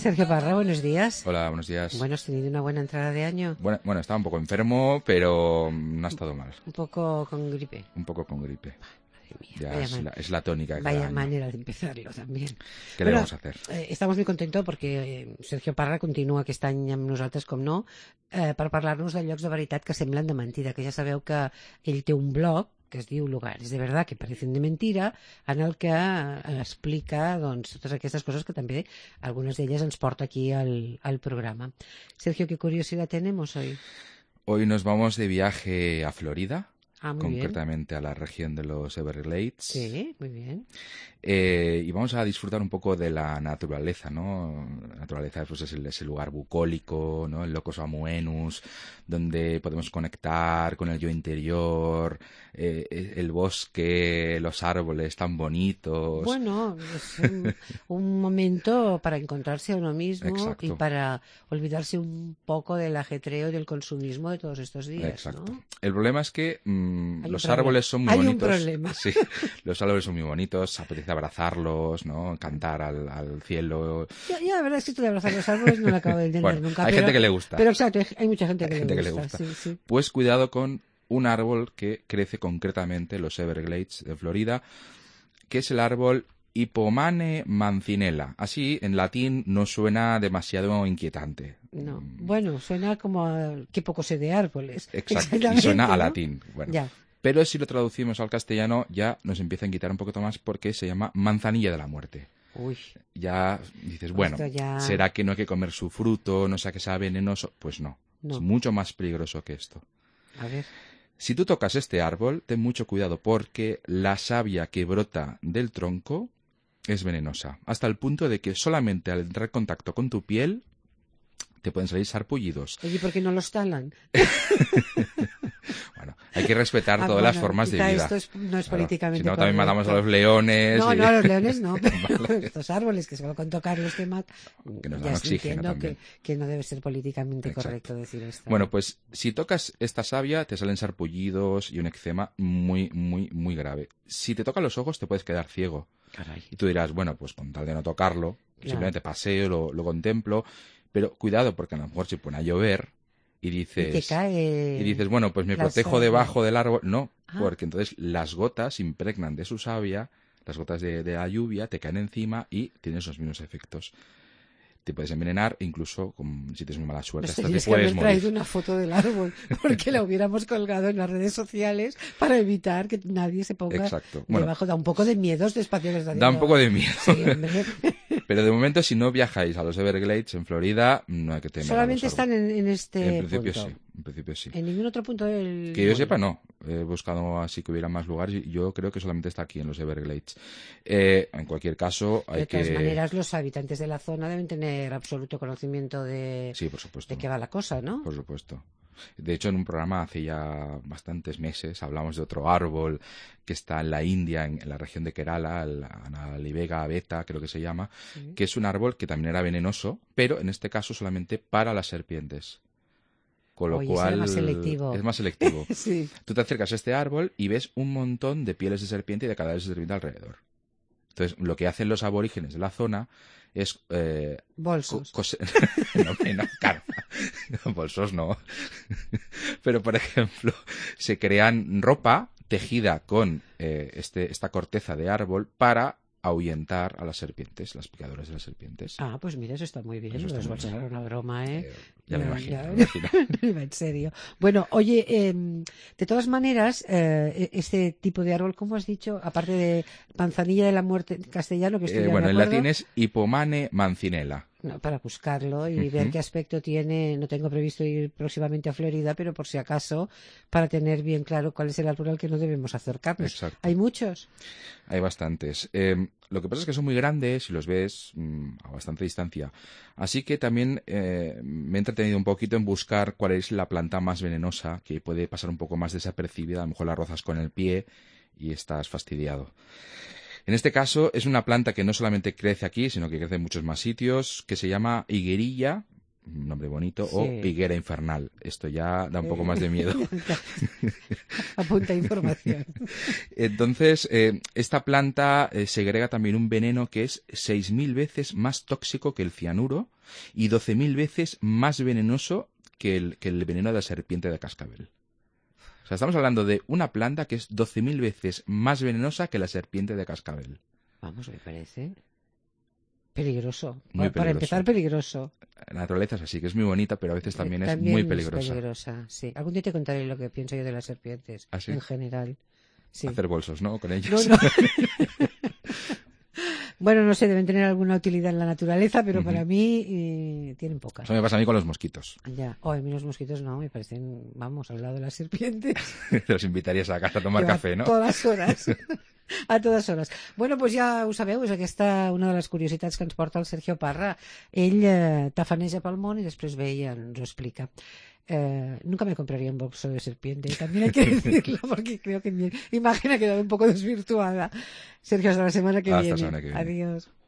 Sergio Parra, buenos días. Hola, buenos días. Bueno, has tenido una buena entrada de año. Bueno, estaba un poco enfermo, pero no ha estado mal. Un poco con gripe. Un poco con gripe. Madre mía, Ya es la tónica de vaya cada año. manera de empezarlo también. ¿Qué le vamos a hacer? Estamos muy contentos perquè Sergio Parra continua aquest any amb nosaltres, com no, per parlar-nos de llocs de veritat que semblen de mentida, que ja sabeu que ell té un blog que es diu Lugares de verdad que parecen de mentira, en el que explica doncs, totes aquestes coses que també algunes d'elles ens porta aquí al programa. Sergio, ¿qué curiosidad tenemos hoy? Hoy nos vamos de viaje a Florida. Muy concretamente bien. a la región de los Everglades. Sí, muy bien. Y vamos a disfrutar un poco de la naturaleza, ¿no? La naturaleza pues, es ese lugar bucólico, ¿no? El Locus Amoenus, donde podemos conectar con el yo interior, el bosque, los árboles tan bonitos. Bueno, es un momento para encontrarse a uno mismo. Exacto. Y para olvidarse un poco del ajetreo y del consumismo de todos estos días. Exacto. ¿no? El problema es que los árboles son muy Hay bonitos. un problema. Sí, los árboles son muy bonitos, apetece abrazarlos, ¿no? Cantar al cielo. Yo la verdad es que esto de abrazar los árboles no lo acabo de entender Bueno, nunca. Hay gente que le gusta. Pero exacto, hay mucha gente que le gusta. Sí, sí. Pues cuidado con un árbol que crece concretamente en los Everglades de Florida, que es el árbol Hippomane mancinella. Así, en latín, no suena demasiado inquietante. No. Bueno, suena como a que poco sé de árboles. Exacto, y suena a ¿no? latín. Bueno. Ya. Pero si lo traducimos al castellano, ya nos empieza a inquietar un poquito más porque se llama manzanilla de la muerte. Uy. Ya dices, bueno, ¿será que no hay que comer su fruto? ¿No sea que sea venenoso? Pues no. Es mucho más peligroso que esto. A ver. Si tú tocas este árbol, ten mucho cuidado porque la savia que brota del tronco es venenosa, hasta el punto de que solamente al entrar en contacto con tu piel te pueden salir sarpullidos. Oye, ¿por qué no los talan? Bueno, hay que respetar todas las formas de vida. Esto no es políticamente correcto. Si no, también matamos a los leones. No, a los leones no, pero vale. Estos árboles que solo con tocarlos te matan. Que nos dan oxígeno también. Que no debe ser políticamente correcto decir esto. Bueno, pues si tocas esta savia te salen sarpullidos y un eczema muy, muy, muy grave. Si te tocan los ojos te puedes quedar ciego. Caray. Y tú dirás, bueno, pues con tal de no tocarlo, simplemente paseo, lo contemplo, pero cuidado porque a lo mejor se pone a llover y dices, bueno, pues me protejo debajo del árbol. No, porque entonces las gotas impregnan de su savia, las gotas de la lluvia te caen encima y tienes los mismos efectos. Te puedes envenenar, incluso si tienes muy mala suerte, hasta te puedes morir. Tienes que haber traído una foto del árbol, porque la hubiéramos colgado en las redes sociales para evitar que nadie se ponga debajo. Da un poco de miedo este espacio que está haciendo. Da un poco de miedo. Sí, hombre. Pero de momento, si no viajáis a los Everglades en Florida, no hay que temer. Solamente están en este punto. Sí. En principio sí. En ningún otro punto del Que yo sepa, no. He buscado así que hubiera más lugares y yo creo que solamente está aquí en los Everglades. En cualquier caso, hay que... De todas maneras, los habitantes de la zona deben tener absoluto conocimiento de... Sí, por supuesto. De qué va la cosa, ¿no? Por supuesto. De hecho, en un programa hace ya bastantes meses hablamos de otro árbol que está en la India, en la región de Kerala, la Analivega abeta, creo que se llama, que es un árbol que también era venenoso, pero en este caso solamente para las serpientes. Con lo cual es más selectivo. Sí. Tú te acercas a este árbol y ves un montón de pieles de serpiente y de cadáveres de serpiente alrededor. Entonces, lo que hacen los aborígenes de la zona es... bolsos. No, claro. Bolsos no. Pero, por ejemplo, se crean ropa tejida con esta corteza de árbol para ahuyentar a las serpientes, las picadoras de las serpientes. Ah, pues mira, eso está muy bien. Eso Nos va a ser una broma, ¿eh? Ya me imagino. En serio. Bueno, oye, de todas maneras, este tipo de árbol, ¿cómo has dicho? Aparte de manzanilla de la muerte en castellano, que estoy en latín es Hippomane mancinella. No, para buscarlo y ver qué aspecto tiene. No tengo previsto ir próximamente a Florida, pero por si acaso, para tener bien claro cuál es el árbol al que no debemos acercarnos. Exacto. ¿Hay muchos? Hay bastantes. Lo que pasa es que son muy grandes y los ves a bastante distancia. Así que también me he entretenido un poquito en buscar cuál es la planta más venenosa, que puede pasar un poco más desapercibida. A lo mejor la rozas con el pie y estás fastidiado. En este caso es una planta que no solamente crece aquí, sino que crece en muchos más sitios, que se llama higuerilla un nombre bonito, o higuera infernal. Esto ya da un poco más de miedo. Apunta información. Entonces, esta planta segrega también un veneno que es 6.000 veces más tóxico que el cianuro y 12.000 veces más venenoso que el veneno de la serpiente de cascabel. O sea, estamos hablando de una planta que es 12.000 veces más venenosa que la serpiente de cascabel. Vamos, me parece peligroso. Muy peligroso. Para empezar, peligroso. La naturaleza es así, que es muy bonita, pero a veces también es muy peligrosa. Es peligrosa, sí. Algún día te contaré lo que pienso yo de las serpientes, ¿Ah, sí? en general. Sí. Hacer bolsos, ¿no? Con ellos. No. Bueno, no sé, deben tener alguna utilidad en la naturaleza, pero para mí tienen pocas. Eso me pasa a mí con los mosquitos. Ya. A mí los mosquitos no, me parecen, vamos, al lado de las serpientes. Te los invitarías a casa a tomar café, ¿no? A todas horas. A totes hores. Bueno, doncs ja ho sabeu, és aquesta una de les curiositats que ens porta el Sergio Parra. Ell tafaneja pel món i després ve i ens ho explica. Nunca me compraría un bolso de serpiente, también hay que decirlo, porque creo que mi imagen ha quedado un poco desvirtuada. Sergio, hasta la semana que viene. Semana que viene. Adiós.